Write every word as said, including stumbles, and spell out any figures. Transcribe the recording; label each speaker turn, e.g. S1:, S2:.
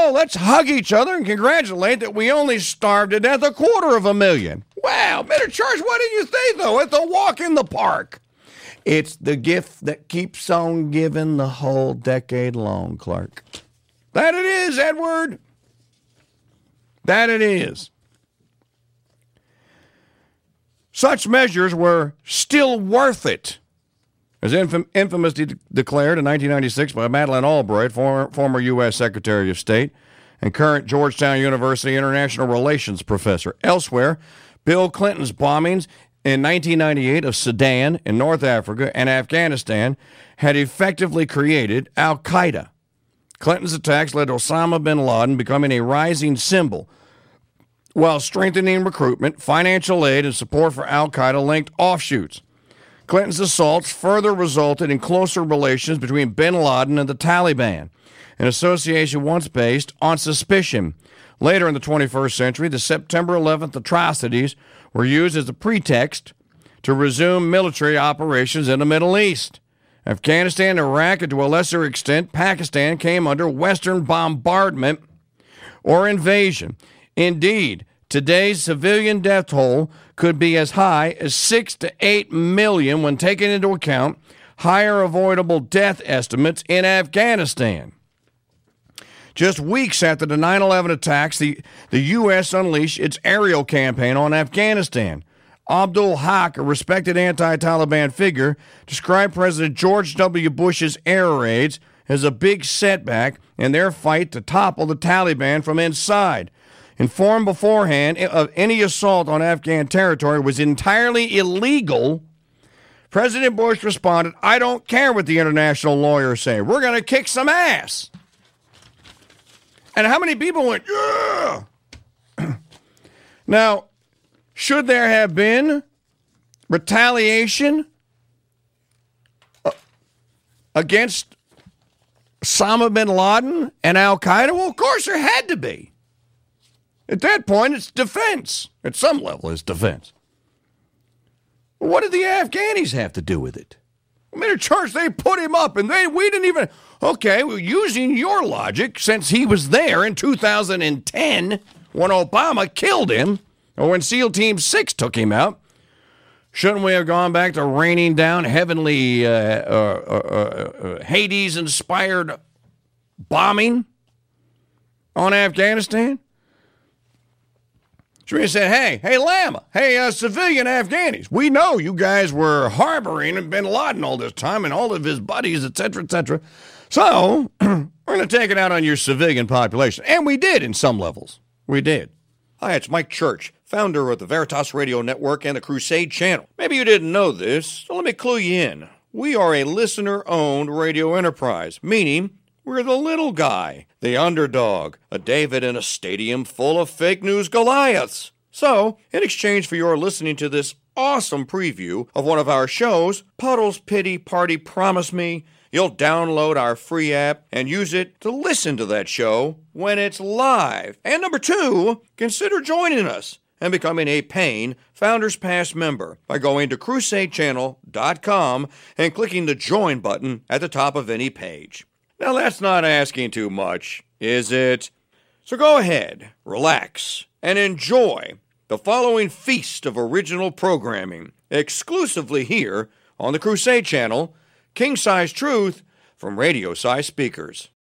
S1: oh, let's hug each other and congratulate that we only starved to death a quarter of a million. Wow, better charge, what did you say, though? It's a walk in the park. It's the gift that keeps on giving the whole decade long, Clark. That it is, Edward. That it is. Such measures were still worth it, as infam- infamously de- declared in nineteen ninety-six by Madeleine Albright, former, former U S Secretary of State and current Georgetown University International Relations professor. Elsewhere, Bill Clinton's bombings in nineteen ninety-eight of Sudan in North Africa and Afghanistan had effectively created al-Qaeda. Clinton's attacks led to Osama bin Laden becoming a rising symbol, while strengthening recruitment, financial aid, and support for al-Qaeda-linked offshoots. Clinton's assaults further resulted in closer relations between bin Laden and the Taliban, an association once based on suspicion. Later in the twenty-first century, the September eleventh atrocities were used as a pretext to resume military operations in the Middle East. Afghanistan, Iraq, and to a lesser extent, Pakistan came under Western bombardment or invasion. Indeed, today's civilian death toll could be as high as six to eight million when taking into account higher avoidable death estimates in Afghanistan. Just weeks after the nine eleven attacks, the, the U S unleashed its aerial campaign on Afghanistan. Abdul Haq, a respected anti-Taliban figure, described President George W. Bush's air raids as a big setback in their fight to topple the Taliban from inside. Informed beforehand of any assault on Afghan territory was entirely illegal, President Bush responded, I don't care what the international lawyers say. We're going to kick some ass. And how many people went, yeah? Now, should there have been retaliation against Osama bin Laden and al-Qaeda? Well, of course there had to be. At that point, it's defense. At some level, it's defense. What did the Afghanis have to do with it? I mean, church, they put him up, and they we didn't even... Okay, well, using your logic, since he was there in two thousand ten when Obama killed him, or when SEAL Team six took him out, shouldn't we have gone back to raining down heavenly uh, uh, uh, uh, Hades-inspired bombing on Afghanistan? So we said, hey, hey, Lama, hey, uh, civilian Afghanis, we know you guys were harboring bin Laden all this time and all of his buddies, et cetera, et cetera. So we're going to take it out on your civilian population. And we did in some levels. We did. Hi, it's Mike Church, founder of the Veritas Radio Network and the Crusade Channel. Maybe you didn't know this, so let me clue you in. We are a listener-owned radio enterprise, meaning we're the little guy, the underdog, a David in a stadium full of fake news Goliaths. So, in exchange for your listening to this awesome preview of one of our shows, Puddle's Pity Party Promise Me, you'll download our free app and use it to listen to that show when it's live. And number two, consider joining us and becoming a paying Founders Pass member by going to crusade channel dot com and clicking the join button at the top of any page. Now, that's not asking too much, is it? So go ahead, relax, and enjoy the following feast of original programming, exclusively here on the Crusade Channel, king-size truth from radio-size speakers.